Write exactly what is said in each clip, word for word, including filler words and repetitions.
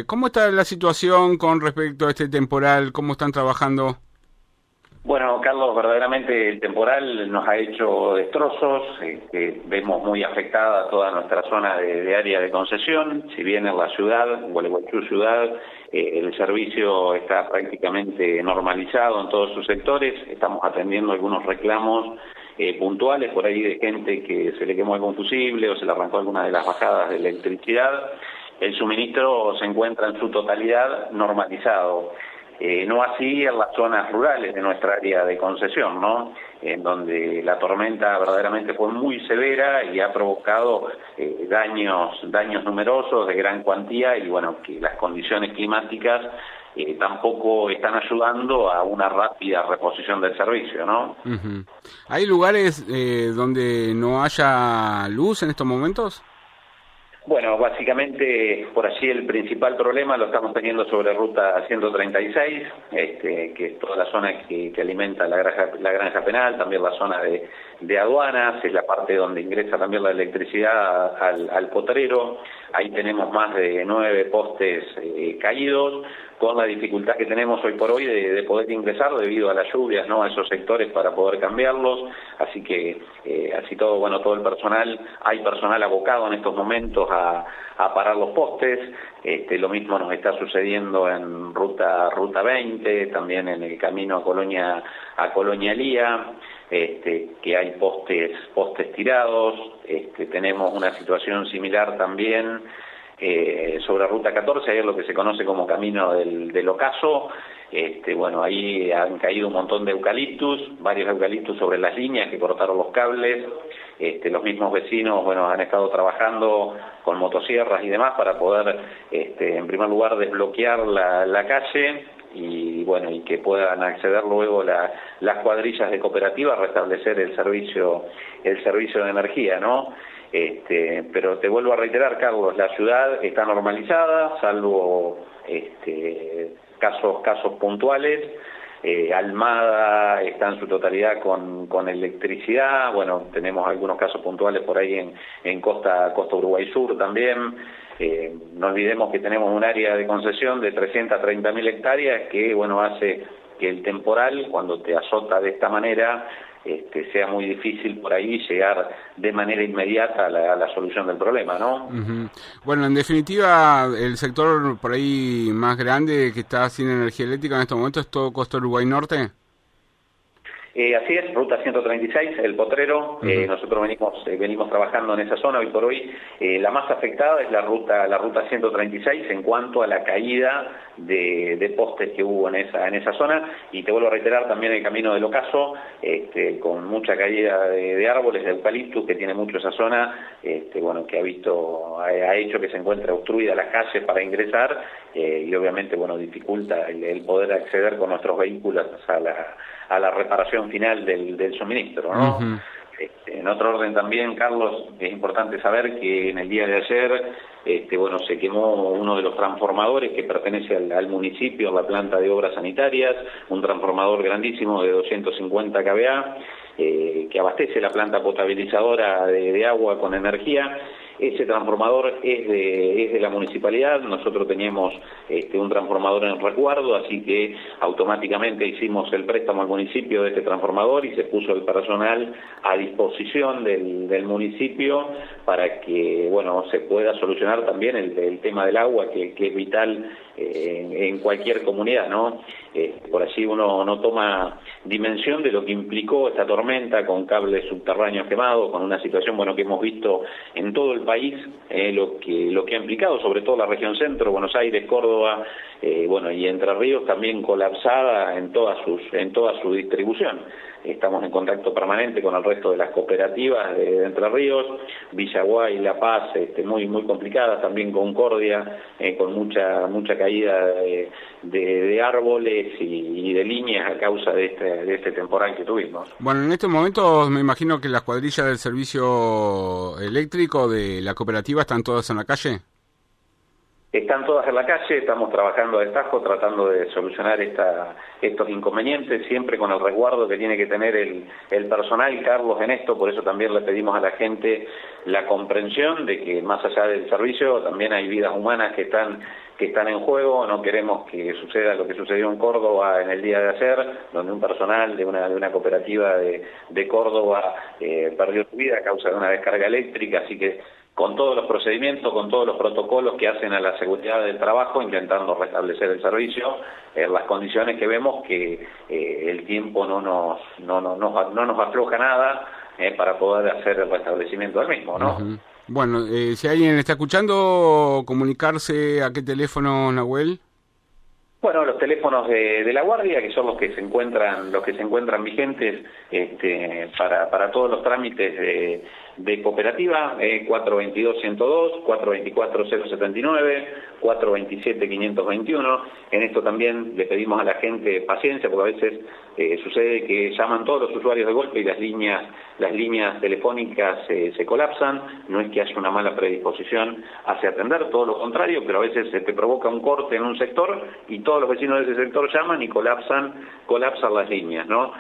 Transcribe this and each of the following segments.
Eh, ¿Cómo está la situación con respecto a este temporal? ¿Cómo están trabajando? Bueno, Carlos, verdaderamente el temporal nos ha hecho destrozos, este, vemos muy afectada toda nuestra zona de, de área de concesión. Si bien en la ciudad, Gualeguaychú ciudad, eh, el servicio está prácticamente normalizado en todos sus sectores, estamos atendiendo algunos reclamos eh, puntuales por ahí de gente que se le quemó el combustible o se le arrancó alguna de las bajadas de electricidad. El suministro se encuentra en su totalidad normalizado. Eh, no así en las zonas rurales de nuestra área de concesión, ¿no? En donde la tormenta verdaderamente fue muy severa y ha provocado eh, daños, daños numerosos de gran cuantía y bueno, que las condiciones climáticas eh, tampoco están ayudando a una rápida reposición del servicio, ¿no? Uh-huh. ¿Hay lugares eh, donde no haya luz en estos momentos? Bueno, básicamente por allí el principal problema lo estamos teniendo sobre ruta ciento treinta y seis, este, que es toda la zona que, que alimenta la granja, la granja penal, también la zona de, de aduanas, es la parte donde ingresa también la electricidad al, al potrero. Ahí tenemos más de nueve postes eh, caídos, con la dificultad que tenemos hoy por hoy de, de poder ingresar debido a las lluvias, ¿no?, a esos sectores para poder cambiarlos. Así que, eh, así todo, bueno, todo el personal, hay personal abocado en estos momentos a, a parar los postes. Este, lo mismo nos está sucediendo en ruta ruta veinte, también en el camino a Colonia a Colonia Lía, este, que hay postes postes tirados. Este, tenemos una situación similar también Eh, sobre ruta catorce, ahí es lo que se conoce como camino del, del ocaso. Este, bueno, ahí han caído un montón de eucaliptus, varios eucaliptus sobre las líneas que cortaron los cables. Este, los mismos vecinos, bueno, han estado trabajando con motosierras y demás para poder, este, en primer lugar, desbloquear la, la calle y bueno, y que puedan acceder luego la, las cuadrillas de cooperativas a restablecer el servicio, el servicio de energía, ¿no? Este, pero te vuelvo a reiterar, Carlos, la ciudad está normalizada, salvo este, casos casos puntuales. Eh, Almada está en su totalidad con, con electricidad. Bueno, tenemos algunos casos puntuales por ahí en, en Costa, Costa Uruguay Sur también. Eh, no olvidemos que tenemos un área de concesión de trescientas treinta mil hectáreas que, bueno, hace que el temporal, cuando te azota de esta manera, Este, sea muy difícil por ahí llegar de manera inmediata a la, a la solución del problema, ¿no? Uh-huh. Bueno, en definitiva, el sector por ahí más grande que está sin energía eléctrica en estos momentos es todo Costa Uruguay Norte. Eh, así es, ruta ciento treinta y seis, el potrero. Uh-huh. eh, nosotros venimos eh, venimos trabajando en esa zona. Hoy por hoy eh, la más afectada es la ruta la ruta ciento treinta y seis en cuanto a la caída de, de postes que hubo en esa en esa zona. Y te vuelvo a reiterar también el camino del ocaso, este, con mucha caída de, de árboles, de eucaliptus, que tiene mucho esa zona, este, bueno, que ha visto ha, ha hecho que se encuentre obstruida las calles para ingresar eh, y obviamente, bueno, dificulta el, el poder acceder con nuestros vehículos a la a la reparación final del, del suministro, ¿no? Uh-huh. Este, en otro orden también, Carlos, es importante saber que en el día de ayer, este, bueno, se quemó uno de los transformadores que pertenece al, al municipio, a la planta de obras sanitarias, un transformador grandísimo de doscientos cincuenta kilovoltios, eh, que abastece la planta potabilizadora de, de agua con energía. Ese transformador es de, es de la municipalidad. Nosotros teníamos este, un transformador en resguardo, así que automáticamente hicimos el préstamo al municipio de este transformador y se puso el personal a disposición del, del municipio para que, bueno, se pueda solucionar también el, el tema del agua, que, que es vital eh, en cualquier comunidad, ¿no? Eh, por allí uno no toma dimensión de lo que implicó esta tormenta con cables subterráneos quemados, con una situación, bueno, que hemos visto en todo el país, eh, lo que lo que ha implicado, sobre todo la región centro, Buenos Aires, Córdoba, eh, bueno, y Entre Ríos también colapsada en toda sus en toda su distribución. Estamos en contacto permanente con el resto de las cooperativas de, de Entre Ríos, Villaguay, La Paz, este, muy muy complicadas, también Concordia, eh, con mucha mucha caída de, de, de árboles y, y de líneas a causa de este, de este temporal que tuvimos. Bueno, en estos momentos me imagino que las cuadrillas del servicio eléctrico de la cooperativa están todas en la calle. Están todas en la calle, estamos trabajando a destajo, tratando de solucionar esta, estos inconvenientes, siempre con el resguardo que tiene que tener el, el personal, Carlos, en esto. Por eso también le pedimos a la gente la comprensión de que más allá del servicio también hay vidas humanas que están que están en juego, no queremos que suceda lo que sucedió en Córdoba en el día de ayer, donde un personal de una, de una cooperativa de, de Córdoba eh, perdió su vida a causa de una descarga eléctrica, así que con todos los procedimientos, con todos los protocolos que hacen a la seguridad del trabajo, intentando restablecer el servicio en las condiciones que vemos que eh, el tiempo no nos, no, no, no, no nos afloja nada eh, para poder hacer el restablecimiento del mismo, ¿no? Uh-huh. Bueno, eh, si alguien está escuchando, comunicarse a qué teléfono, Nahuel. Bueno, los teléfonos de, de la Guardia, que son los que se encuentran, los que se encuentran vigentes este, para, para todos los trámites de, de cooperativa, eh, cuatro dos dos, uno cero dos, cuatro dos cuatro, cero siete nueve, cuatro dos siete, cinco dos uno. En esto también le pedimos a la gente paciencia, porque a veces eh, sucede que llaman todos los usuarios de golpe y las líneas, las líneas telefónicas eh, se colapsan. No es que haya una mala predisposición hacia atender, todo lo contrario, pero a veces se te provoca un corte en un sector y todos los vecinos de ese sector llaman y colapsan, colapsan las líneas, ¿no?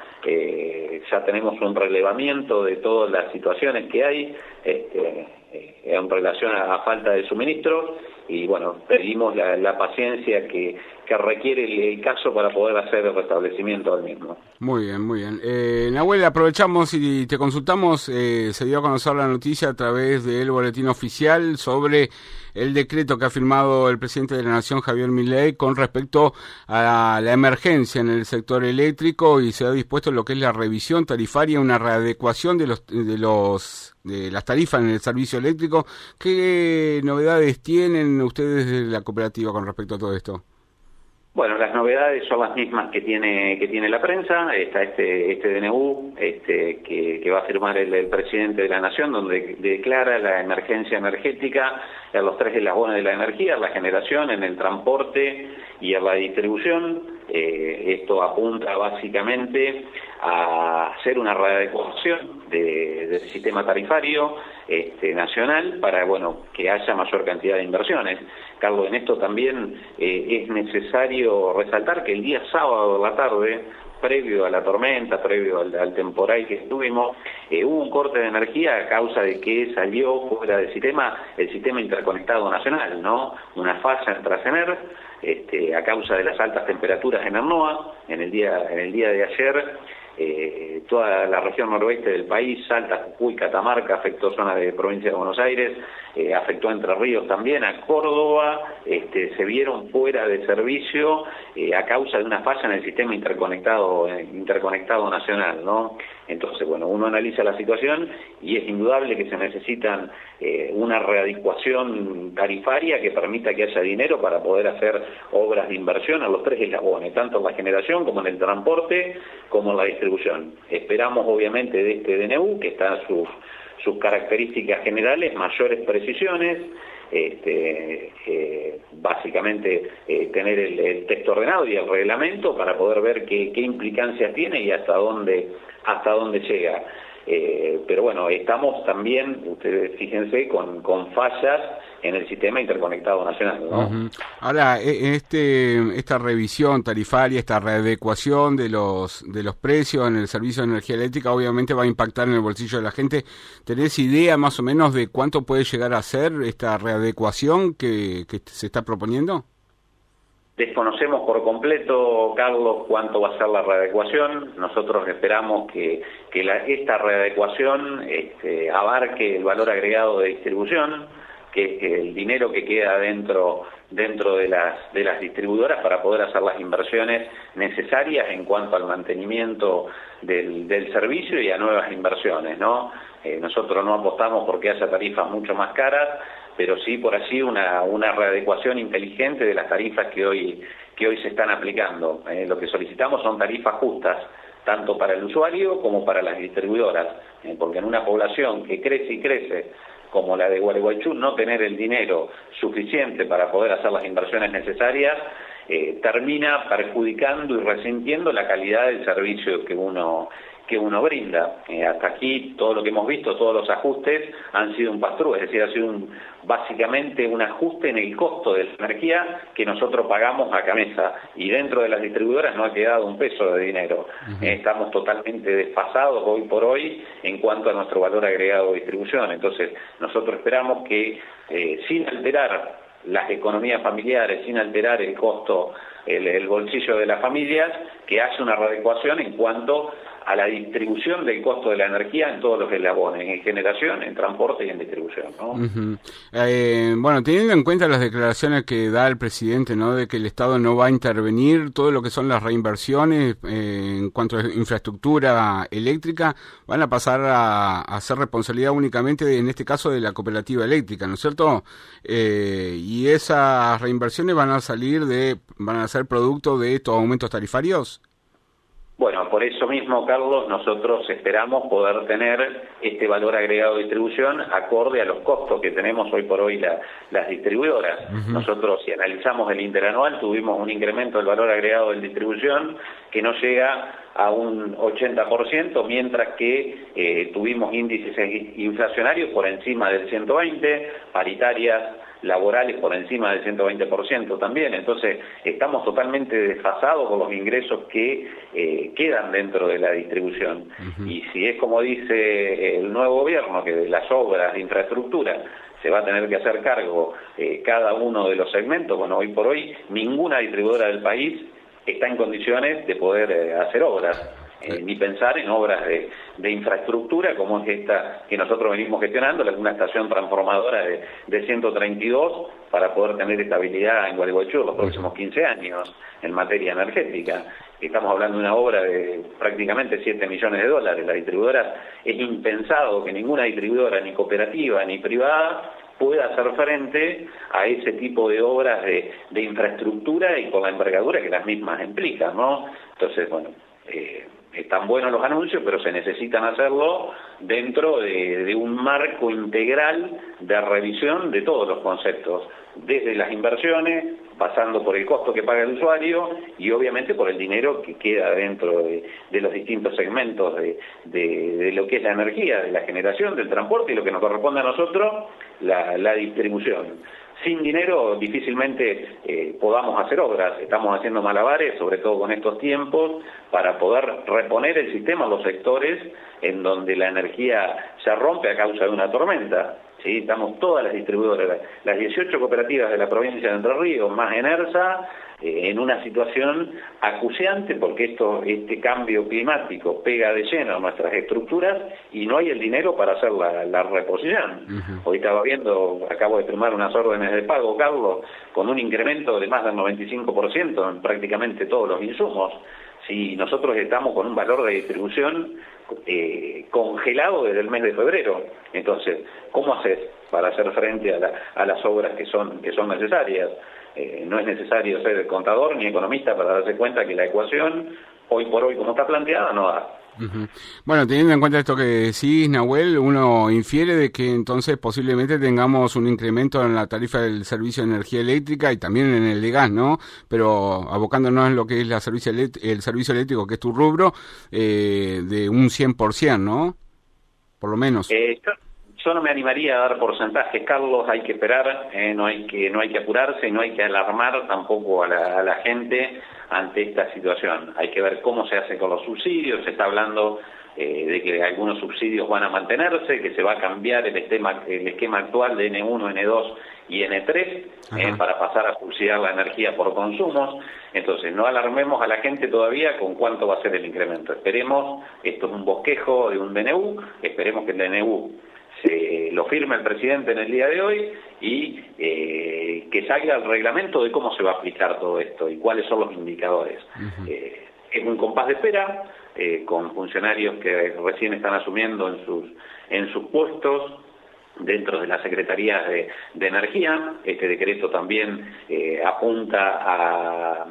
Eh, ya tenemos un relevamiento de todas las situaciones que hay este, eh, en relación a, a falta de suministro y bueno, pedimos la, la paciencia que, que requiere el, el caso para poder hacer el restablecimiento del mismo. Muy bien, muy bien. Eh, Nahuel, aprovechamos y te consultamos, eh, se dio a conocer la noticia a través del boletín oficial sobre el decreto que ha firmado el presidente de la Nación, Javier Milei, con respecto a la emergencia en el sector eléctrico y se ha dispuesto lo que es la revisión tarifaria, una readecuación de los de los de las tarifas en el servicio eléctrico. ¿Qué novedades tienen ustedes de la cooperativa con respecto a todo esto? Bueno, las novedades son las mismas que tiene que tiene la prensa. Está este este D N U este, que, que va a firmar el, el presidente de la Nación, donde declara la emergencia energética en los tres eslabones de la energía, en la generación, en el transporte y en la distribución. Eh, esto apunta básicamente a hacer una readecuación de, del sistema tarifario este, nacional para bueno que haya mayor cantidad de inversiones. Carlos, en esto también eh, es necesario resaltar que el día sábado de la tarde, previo a la tormenta, previo al, al temporal que tuvimos, eh, hubo un corte de energía a causa de que salió fuera del sistema el sistema interconectado nacional, ¿no? Una falla en Trasener, este, a causa de las altas temperaturas en Arnoa, en el día, en el día de ayer. Eh, toda la región noroeste del país, Salta, Jujuy, Catamarca, afectó zona de provincia de Buenos Aires, eh, afectó a Entre Ríos también, a Córdoba, este, se vieron fuera de servicio eh, a causa de una falla en el sistema interconectado, eh, interconectado nacional, ¿no? Entonces, bueno, uno analiza la situación y es indudable que se necesitan eh, una readecuación tarifaria que permita que haya dinero para poder hacer obras de inversión a los tres eslabones, tanto en la generación como en el transporte, como en la distribución. Esperamos, obviamente, de este D N U, que está sus, sus características generales, mayores precisiones, este, eh, básicamente eh, tener el, el texto ordenado y el reglamento para poder ver qué, qué implicancias tiene y hasta dónde hasta dónde llega. Eh, pero bueno, estamos también, ustedes fíjense, con, con fallas en el sistema interconectado nacional, ¿no? Uh-huh. Ahora, este esta revisión tarifaria, esta readecuación de los de los precios en el servicio de energía eléctrica, obviamente va a impactar en el bolsillo de la gente. ¿Tenés idea más o menos de cuánto puede llegar a ser esta readecuación que, que se está proponiendo? Desconocemos por completo, Carlos, cuánto va a ser la readecuación. Nosotros esperamos que, que la, esta readecuación este, abarque el valor agregado de distribución, que es el dinero que queda dentro dentro de las de las distribuidoras para poder hacer las inversiones necesarias en cuanto al mantenimiento del, del servicio y a nuevas inversiones, ¿no? Eh, nosotros no apostamos porque haya tarifas mucho más caras, pero sí por allí una, una readecuación inteligente de las tarifas que hoy, que hoy se están aplicando. Eh, lo que solicitamos son tarifas justas, tanto para el usuario como para las distribuidoras, eh, porque en una población que crece y crece, como la de Gualeguaychú, no tener el dinero suficiente para poder hacer las inversiones necesarias, eh, termina perjudicando y resintiendo la calidad del servicio que uno que uno brinda. Eh, hasta aquí todo lo que hemos visto, todos los ajustes han sido un pass-through, es decir, ha sido un, básicamente un ajuste en el costo de la energía que nosotros pagamos a cabeza, y dentro de las distribuidoras no ha quedado un peso de dinero. Uh-huh. Eh, estamos totalmente desfasados hoy por hoy en cuanto a nuestro valor agregado de distribución. Entonces nosotros esperamos que eh, sin alterar las economías familiares sin alterar el costo, el, el bolsillo de las familias, que hace una readecuación en cuanto a la distribución del costo de la energía en todos los eslabones, en generación, en transporte y en distribución, ¿no? Uh-huh. eh, bueno, teniendo en cuenta las declaraciones que da el presidente, ¿no?, de que el Estado no va a intervenir, todo lo que son las reinversiones eh, en cuanto a infraestructura eléctrica, van a pasar a, a ser responsabilidad únicamente, de, en este caso, de la cooperativa eléctrica, ¿no es cierto? Eh, y esas reinversiones van a salir de, van a ser producto de estos aumentos tarifarios. Bueno, por eso mismo, Carlos, nosotros esperamos poder tener este valor agregado de distribución acorde a los costos que tenemos hoy por hoy la, las distribuidoras. Uh-huh. Nosotros, si analizamos el interanual, tuvimos un incremento del valor agregado de distribución que no llega a un ochenta por ciento, mientras que eh, tuvimos índices inflacionarios por encima del ciento veinte, paritarias laborales por encima del ciento veinte por ciento también. Entonces estamos totalmente desfasados con los ingresos que eh, quedan dentro de la distribución. Uh-huh. Y si es como dice el nuevo gobierno, que de las obras de infraestructura se va a tener que hacer cargo eh, cada uno de los segmentos, bueno, hoy por hoy ninguna distribuidora del país está en condiciones de poder eh, hacer obras. Eh, ni pensar en obras de, de infraestructura como es esta que nosotros venimos gestionando, una estación transformadora de, de ciento treinta y dos para poder tener estabilidad en Gualeguaychú los próximos quince años en materia energética. Estamos hablando de una obra de prácticamente siete millones de dólares. La distribuidora, es impensado que ninguna distribuidora, ni cooperativa ni privada, pueda hacer frente a ese tipo de obras de, de infraestructura y con la envergadura que las mismas implican, ¿no? Entonces, bueno, eh, están buenos los anuncios, pero se necesitan hacerlo dentro de, de un marco integral de revisión de todos los conceptos, desde las inversiones, pasando por el costo que paga el usuario y obviamente por el dinero que queda dentro de, de los distintos segmentos de, de, de lo que es la energía, de la generación, del transporte y lo que nos corresponde a nosotros, la, la distribución. Sin dinero difícilmente eh, podamos hacer obras. Estamos haciendo malabares, sobre todo con estos tiempos, para poder reponer el sistema a los sectores en donde la energía se rompe a causa de una tormenta. ¿Sí? Estamos todas las distribuidoras, las dieciocho cooperativas de la provincia de Entre Ríos, más Enersa, eh, en una situación acuciante porque esto, este cambio climático pega de lleno a nuestras estructuras y no hay el dinero para hacer la, la reposición. Uh-huh. Hoy estaba viendo, acabo de firmar unas órdenes de pago, Carlos, con un incremento de más del noventa y cinco por ciento en prácticamente todos los insumos. Si nosotros estamos con un valor de distribución eh, congelado desde el mes de febrero, entonces, ¿cómo haces para hacer frente a, la, a las obras que son, que son necesarias? Eh, no es necesario ser contador ni economista para darse cuenta que la ecuación, hoy por hoy como está planteada, no da. Uh-huh. Bueno, teniendo en cuenta esto que decís, Nahuel, uno infiere de que entonces posiblemente tengamos un incremento en la tarifa del servicio de energía eléctrica y también en el de gas, ¿no? Pero abocándonos en lo que es la servicio el servicio eléctrico, que es tu rubro, eh, de un cien por ciento, ¿no? Por lo menos. Eh, yo, yo no me animaría a dar porcentajes, Carlos, hay que esperar, eh, no hay que no hay que apurarse y no hay que alarmar tampoco a la, a la gente ante esta situación. Hay que ver cómo se hace con los subsidios. Se está hablando eh, de que algunos subsidios van a mantenerse, que se va a cambiar el esquema, el esquema actual de ene uno, ene dos y ene tres eh, para pasar a subsidiar la energía por consumos. Entonces, no alarmemos a la gente todavía con cuánto va a ser el incremento. Esperemos, esto es un bosquejo de un de ene u, esperemos que el de ene u se lo firme el presidente en el día de hoy y eh, que salga el reglamento de cómo se va a aplicar todo esto y cuáles son los indicadores. Uh-huh. eh, es un compás de espera, eh, con funcionarios que recién están asumiendo en sus, en sus puestos dentro de las secretarías de, de energía. Este decreto también eh, apunta a...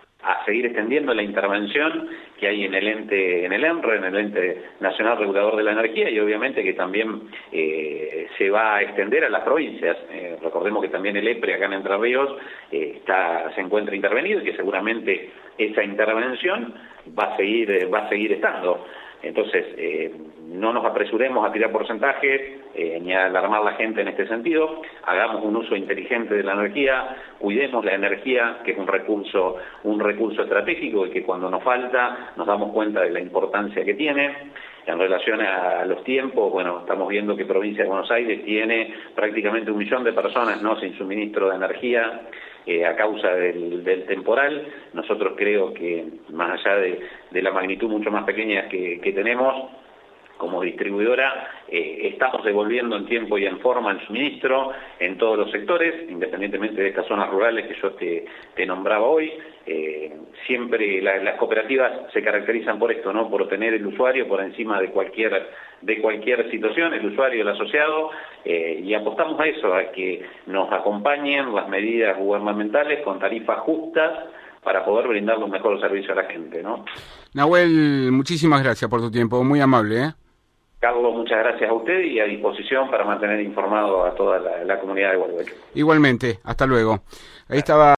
a seguir extendiendo la intervención que hay en el ente, en el ENRE, en el Ente Nacional Regulador de la Energía, y obviamente que también eh, se va a extender a las provincias. Eh, recordemos que también el EPRE acá en Entre Ríos eh, está, se encuentra intervenido y que seguramente esa intervención va a seguir, va a seguir estando. Entonces, eh, no nos apresuremos a tirar porcentajes eh, ni a alarmar a la gente en este sentido. Hagamos un uso inteligente de la energía, cuidemos la energía, que es un recurso, un recurso estratégico y que cuando nos falta nos damos cuenta de la importancia que tiene. En relación a los tiempos, bueno, estamos viendo que Provincia de Buenos Aires tiene prácticamente un millón de personas no sin suministro de energía eh, a causa del, del temporal. Nosotros creo que, más allá de, de la magnitud mucho más pequeña que, que tenemos, como distribuidora, eh, estamos devolviendo en tiempo y en forma el suministro en todos los sectores, independientemente de estas zonas rurales que yo te, te nombraba hoy. Eh, siempre la, las cooperativas se caracterizan por esto, ¿no? Por tener el usuario por encima de cualquier de cualquier situación, el usuario y el asociado, eh, y apostamos a eso, a que nos acompañen las medidas gubernamentales con tarifas justas para poder brindar un mejor servicio a la gente, ¿no? Nahuel, muchísimas gracias por tu tiempo, muy amable, ¿eh? Carlos, muchas gracias a usted y a disposición para mantener informado a toda la, la comunidad de Gualeguaychú. Igualmente, hasta luego. Ahí estaba